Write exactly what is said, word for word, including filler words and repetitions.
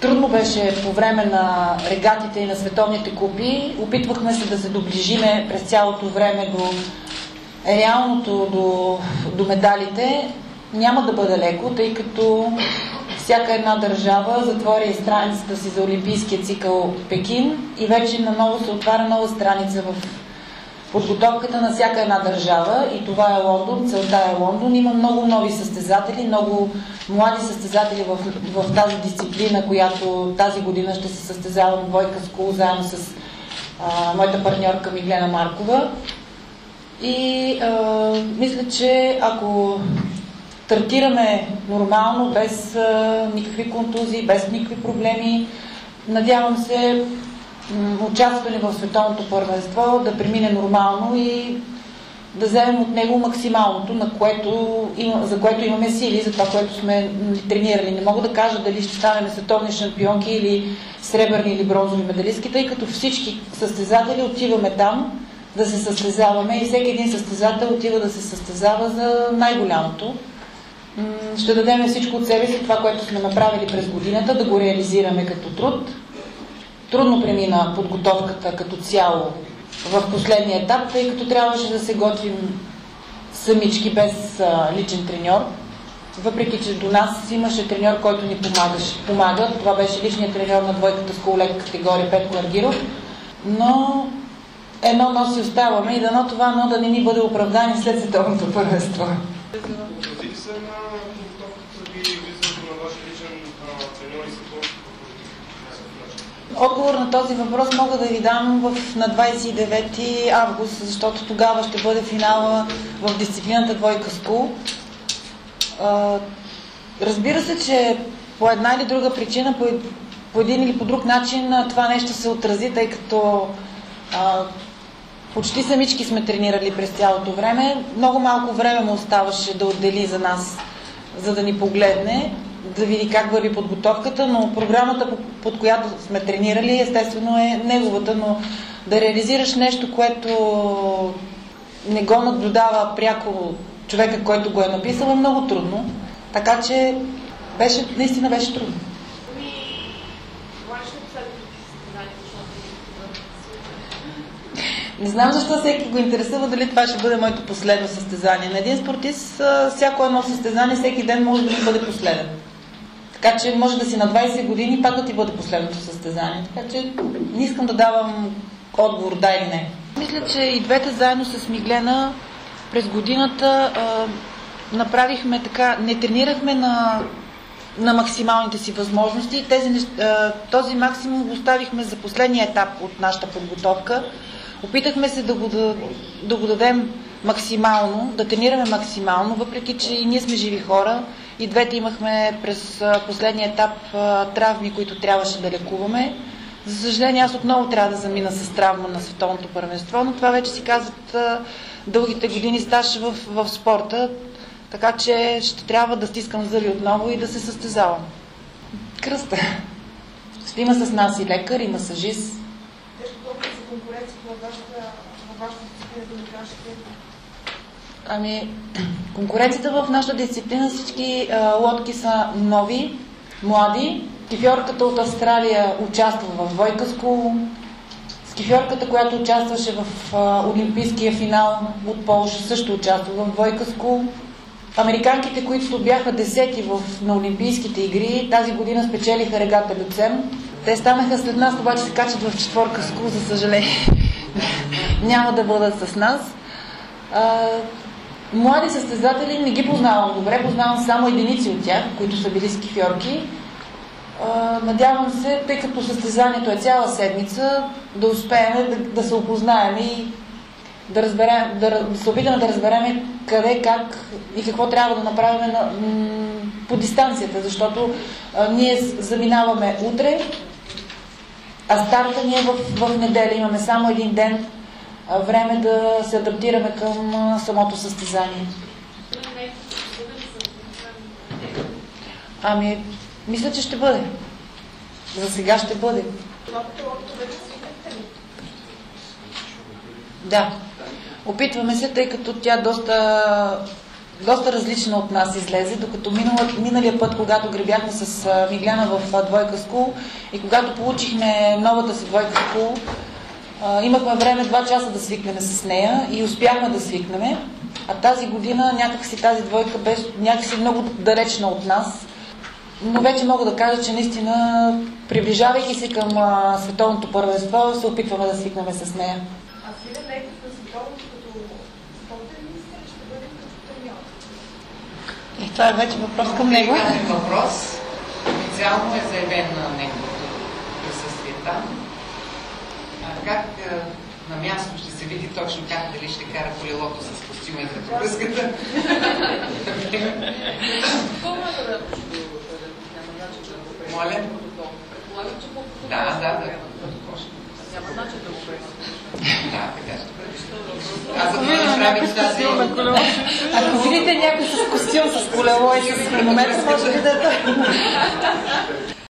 Трудно беше по време на регатите и на световните купи. Опитвахме се да се доближиме през цялото време до реалното, до, до медалите. Няма да бъде леко, тъй като всяка една държава затвори страницата си за олимпийския цикъл в Пекин и вече наново се отваря нова страница в подготовката на всяка една държава и това е Лондон, целта е Лондон. Има много нови състезатели, много млади състезатели в, в тази дисциплина, която тази година ще се състезавам двойка скул, заедно с а, моята партньорка Миглена Маркова. И а, мисля, че ако стартираме нормално, без а, никакви контузии, без никакви проблеми, надявам се участване в световното първенство да премине нормално и да вземем от него максималното, на което има, за което имаме сили, за това, което сме тренирали. Не мога да кажа дали ще станем световни шампионки или сребърни или бронзови медалистки, тъй като всички състезатели отиваме там да се състезаваме и всеки един състезател отива да се състезава за най-голямото. Ще дадем всичко от себе си, това, което сме направили през годината, да го реализираме като труд. Трудно премина подготовката като цяло в последния етап, тъй като трябваше да се готвим самички без а, личен треньор. Въпреки че до нас имаше треньор, който ни помагаше, помага. Това беше личният треньор на двойката с лека категория Петко Аргиров. Но едно носи оставаме и дано това но да не ни бъде оправдание след световното първенство. Отговор на този въпрос мога да ви дам в, на двадесет и девети август, защото тогава ще бъде финала в дисциплината двойка скул. Разбира се, че по една или друга причина, по, по един или по друг начин това нещо се отрази, тъй като а, почти самички сме тренирали през цялото време. Много малко време му оставаше да отдели за нас, за да ни погледне, да види как върви подготовката, но програмата, под която сме тренирали, естествено е неговата, но да реализираш нещо, което не го наблюдава пряко човека, който го е написал, е много трудно. Така че беше, наистина беше трудно. Не знам защо всеки го интересува дали това ще бъде моето последно състезание. На един спортист всяко едно състезание всеки ден може да ми бъде последен. Така че може да си на двадесет години пак да ти бъде последното състезание. Така че не искам да давам отговор да или не. Мисля, че и двете заедно с Миглена през годината а, направихме така, не тренирахме на, на максималните си възможности. Тези, а, този максимум го оставихме за последния етап от нашата подготовка. Опитахме се да го, да, да го дадем максимално, да тренираме максимално, въпреки че и ние сме живи хора. И двете имахме през последния етап травми, които трябваше да лекуваме. За съжаление, аз отново трябва да замина с травма на световното първенство, но това вече си казват дългите години стаж в, в спорта, така че ще трябва да стискам зъби отново и да се състезавам. Кръста. Ще има с нас и лекар, и масажист. Ами, конкуренцията в нашата дисциплина, всички а, лодки са нови, млади. Скифьорката от Австралия участва в двойка скул. Скифьорката, която участваше в а, олимпийския финал от Полша, също участва в двойка скул. Американките, които бяха десети в, на олимпийските игри, тази година спечелиха регата Люцерн. Те станаха след нас, обаче се качат в четворка скул, за съжаление. Няма да бъдат с нас. А, млади състезатели не ги познавам добре, познавам само единици от тях, които са били скифьорки. А, надявам се, тъй като състезанието е цяла седмица, да успеем да, да се опознаем и да, разберем, да, да се опитаме да разберем къде, как и какво трябва да направим на, по дистанцията, защото а, ние заминаваме утре, а старта ни е в, в неделя. Имаме само един ден а, време да се адаптираме към а, самото състезание. Ами, мисля, че ще бъде. За сега ще бъде. Да. Опитваме се, тъй като тя доста доста различна от нас излезе, докато минала, миналия път, когато гребяхме с а, Мигляна в а, двойка скул и когато получихме новата си двойка скул, а, имахме време два часа да свикнем с нея и успяхме да свикнем. А тази година някакси тази двойка беше някакси много далечна от нас. Но вече мога да кажа, че наистина, приближавайки се към а, световното първенство, се опитваме да свикнем с нея. А Свилен Нейков на световното като спортен министър ще бъде като треньор? И това е вече въпрос към него. Въпрос. Официално е заявен на неговото присъствие там. А как а, на място ще се види точно как, дали ще кара колелото с костюма и връзката? Моля? Да, да, да. Няма начин да го приема. Да, така ще бъде. Аз за това направих тази... Ако видите някой с костюм, с колело и с хронометър, може да видите.